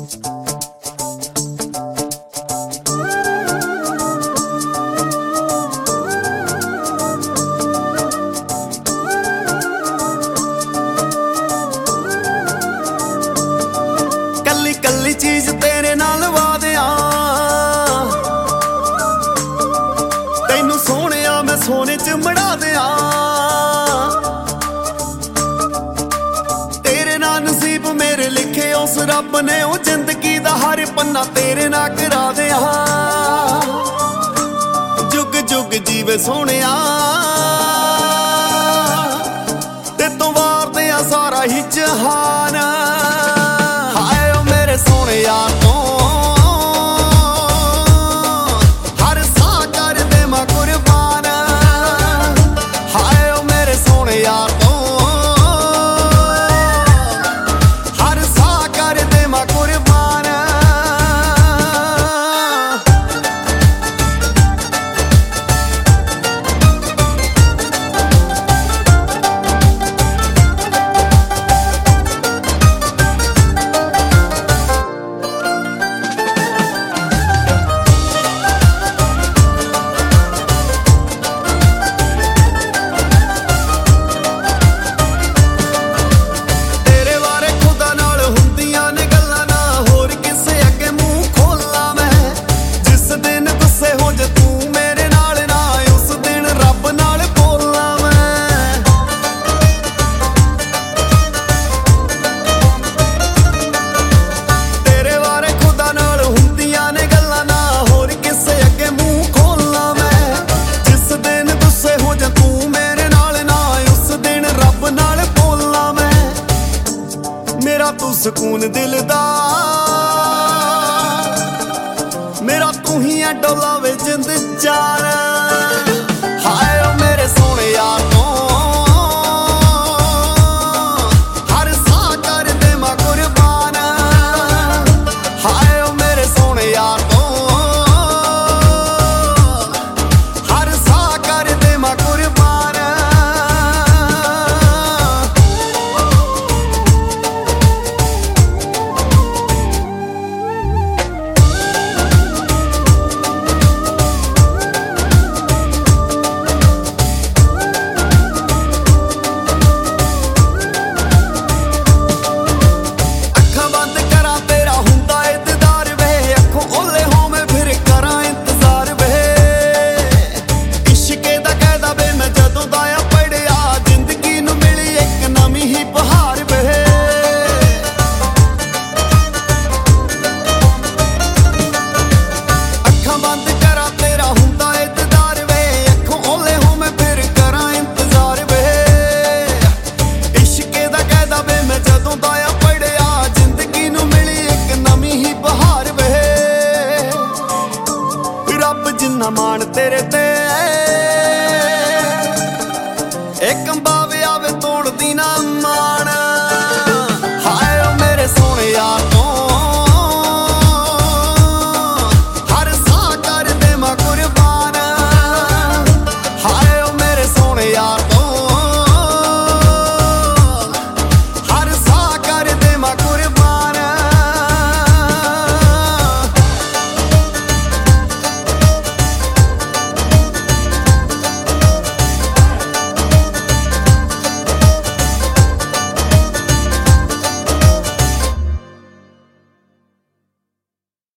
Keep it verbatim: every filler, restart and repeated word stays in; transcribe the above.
कल्ली कल्ली चीज तेरे नाल वादियां तैनू सोहणिया मैं सोने च मड़ा दियां तेरे नाल नसीब मेरे लिखे उस रब ने ओ जिंदगी दा हर पन्ना तेरे नाल करा दियां जुग जुग जीवे सोहणिया ते तू वार दियां सारा ही जहान सोने यार तो हर सा कर दे मैं कुर्बान हाय ओ मेरे सोने यार तो हर सा कर दे मैं कुर्बान तू सुकून दिल दा मेरा तू ही है डोला वे जिंद चार हाय ओ मेरे सोने यार तो हर सा कर दे मैं कुर्बान हाय ओ मेरे सोने यार तो हर सा कर दे मैं कुर्बान मान तेरे ते